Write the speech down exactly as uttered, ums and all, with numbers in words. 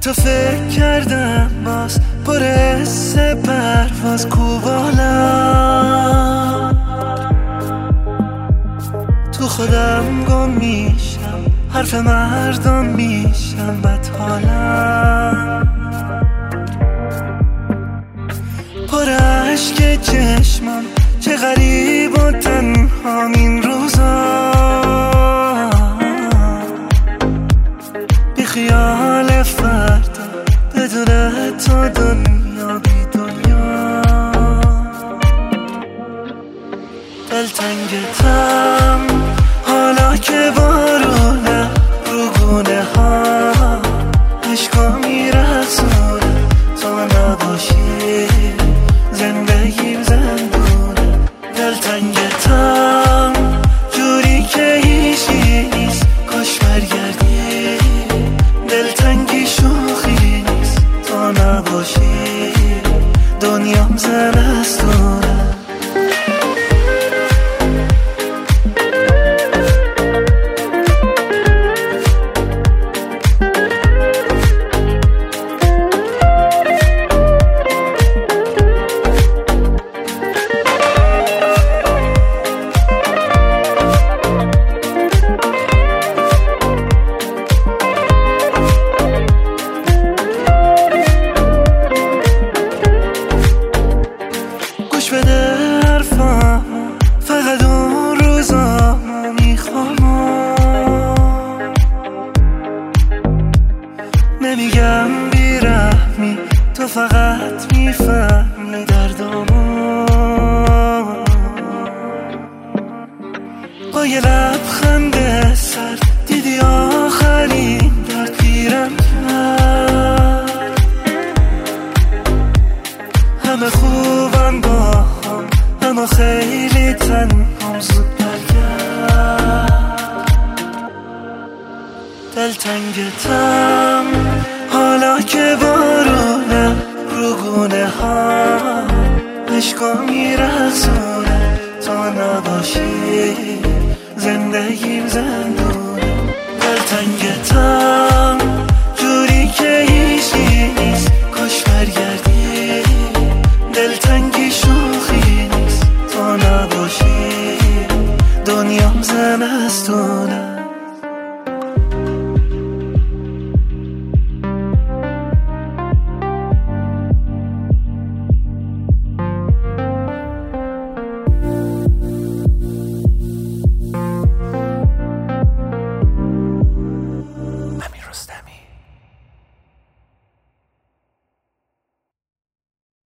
تو فکر کردم باز برس پرواز کوبالم، تو خودم گم میشم، حرف مردم میشم بدحالم، پر عشق چشمم چه غریب و تنهام این روزا، بی خیال فردا بدون تو دنیا بی دنیا، دلتنگتم حالا که بارونه رو گونه ها، عشقا میرسونه تو نباشی زندگیم زندونه، دلتنگتم جوری که هیچی نیست کاش برگردی، دلتنگی شوخی نیست تو نباشی دنیام زمستونه. بده حرفم فقط اون روزا میخوام، نمیگم بیرحمی تو فقط میفهمی دردامو، با یه لبخند سر دیدی آخرین درد پیرم کرد، همه خوبم با هم اما خیلی تنهام زود برگرد، دلتنگتم حالا که بارونه رو گونه ها، عشقا میرسونه تا نباشی زندگیم زندونه، دلتنگتم جوری که هیچی نیست کاش برگردی، دلتنگی شوخی نیست تو نباشی دنیام زمستونه. امیر رستمی